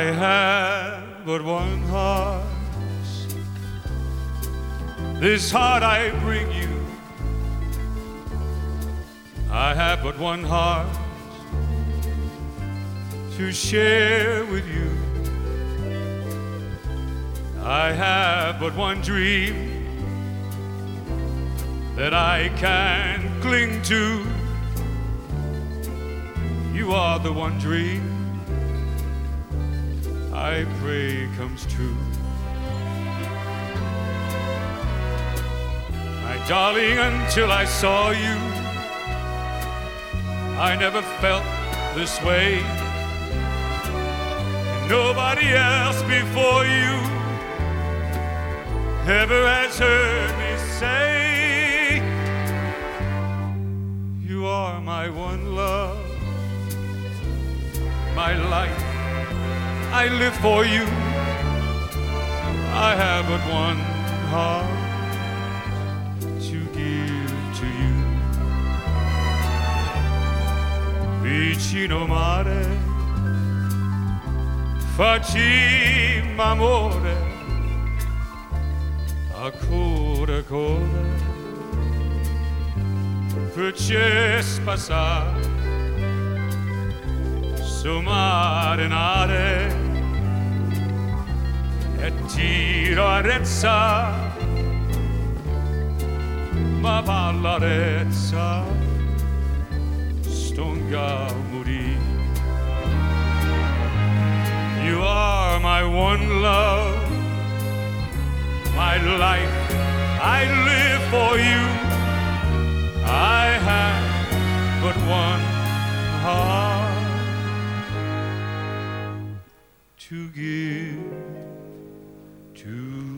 have but one heart. This heart I bring you. I have but one heart to share with you. I have but one dream that I can cling to. You are the one dream I pray comes true. My darling, until I saw you, I never felt this way. And nobody else before you ever has heard me say, you are my one love, my life, I live for you. I have but one heart to give to you. Vicino mare, facciamo amore, a cuore a cuore, facesse passare, su mare nare, e tiro a rezza, ma pallarezza, stonga morì. You are my one love, my life, I live for you. I have but one heart to give to